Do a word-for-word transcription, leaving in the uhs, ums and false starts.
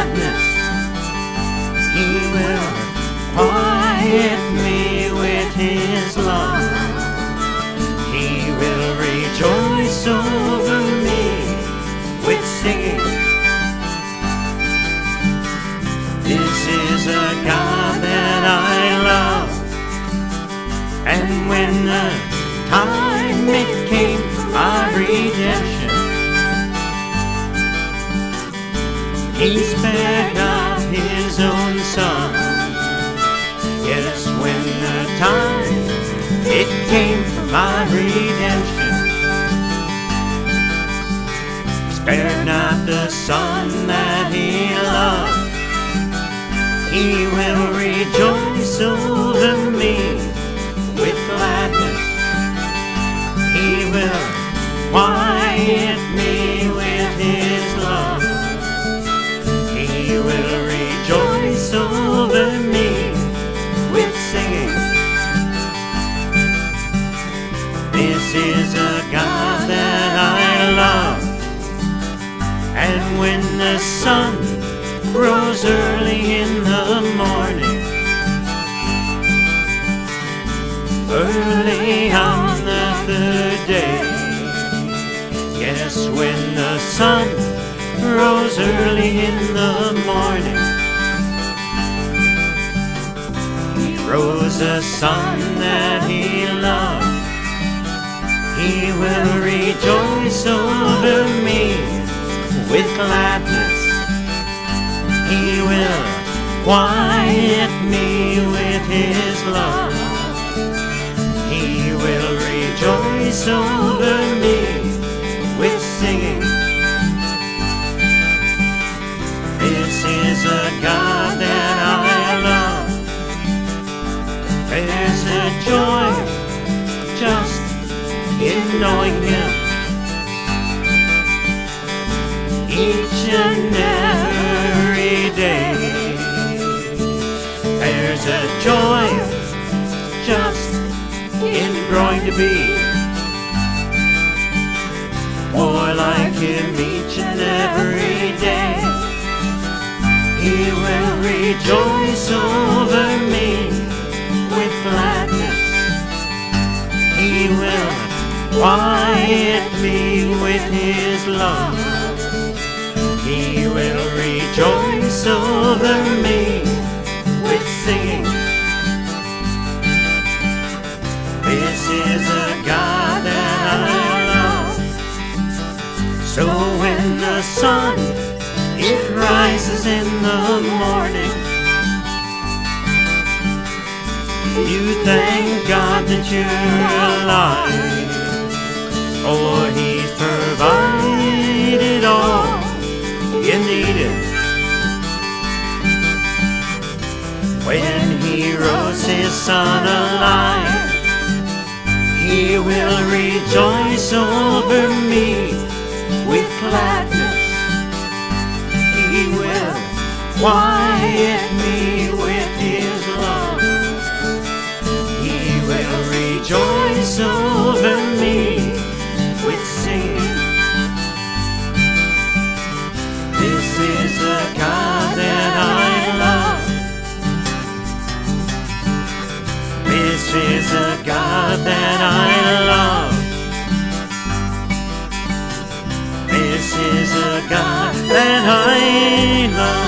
gladness. He will quiet me with his love. He will rejoice over me with singing. This is a God that I love. And when the time it came for my redemption, he spared not his own son. Yes, when the time it came for my redemption, spared not the son that he loved. He will rejoice over me with gladness. He will quiet me with his love. He will rejoice over me with singing. This is a God that I love. And when the sun rose early in the morning, early on the third day, yes, when the sun rose early in the morning, he rose a son that he loved. He will rejoice over me with gladness. He will quiet me with his love. He will rejoice over me with singing. This is a God that I love. There's a joy just in knowing him. Each and every day, there's a joy just in growing to be more like him each and every day. He will rejoice over me with gladness. He will quiet me with his love. He will rejoice over me with singing. This is a God that I love. So when the sun, it rises in the morning, you thank God that you're alive, for he's provided all you needed. When he rose his son alive, he will rejoice over me with gladness. He will quiet me with his love. He will rejoice over me with singing. This is a God that I love. This is a God that I love. This is a God that I love.